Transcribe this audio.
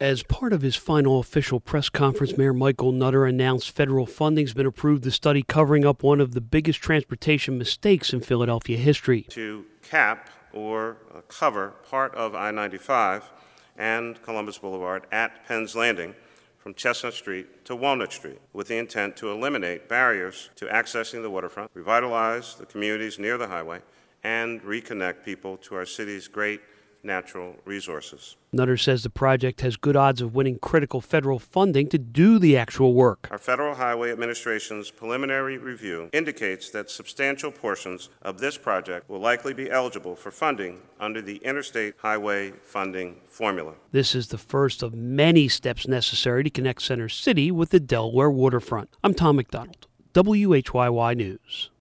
As part of his final official press conference, Mayor Michael Nutter announced federal funding's been approved to study covering up one of the biggest transportation mistakes in Philadelphia history. To cap or cover part of I-95 and Columbus Boulevard at Penn's Landing from Chestnut Street to Walnut Street, with the intent to eliminate barriers to accessing the waterfront, revitalize the communities near the highway, and reconnect people to our city's great natural resources. Nutter says the project has good odds of winning critical federal funding to do the actual work. Our Federal Highway Administration's preliminary review indicates that substantial portions of this project will likely be eligible for funding under the Interstate Highway Funding Formula. This is the first of many steps necessary to connect Center City with the Delaware waterfront. I'm Tom McDonald, WHYY News.